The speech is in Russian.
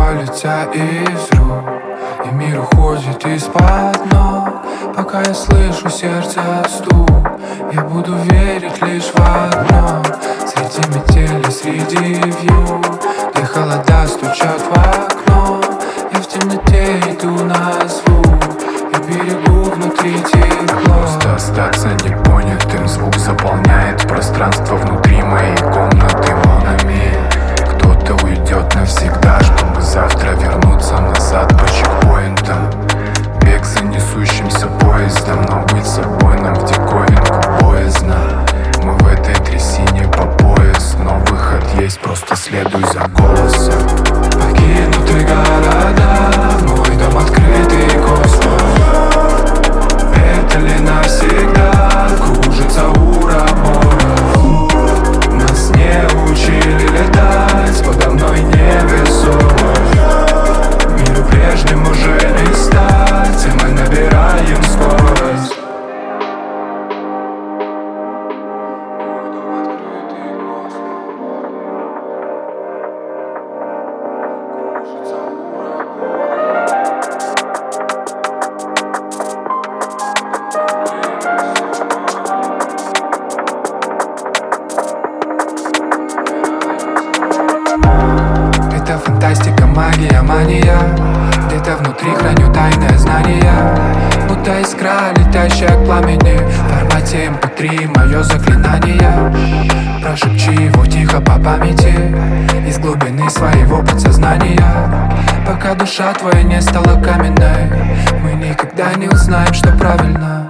летя из рук, и мир уходит из-под ног. Пока я слышу сердце стук, я буду верить лишь в одно. Среди метели, среди вьюг, где холода стучат в окно, я в темноте иду на звук, я берегу внутри тепло. Просто остаться непонятым, звук заполняет пространство внутри моей комнаты волнами. Кто-то уйдет навсегда, чтобы завтра вернуться назад по чекпоинтам. Бег за несущимся поездом, но быть собой нам в диковинку боязно. Мы в этой трясине по пояс, но выход есть, просто следуй за голосом. Покинутые города, мой дом открытый космос. Это ли навсегда кружится уработок? Нас не учили летать, подо мной невесомость. Миру прежним уже не стать, и мы набираем скорость. Это фантастика, магия, мания. Где-то внутри храню тайное знание, будто искра, летящая к пламени. В формате MP3 мое заклинание. Прошепчи его тихо по памяти из глубины своего подсознания. Пока душа твоя не стала каменной, мы никогда не узнаем, что правильно.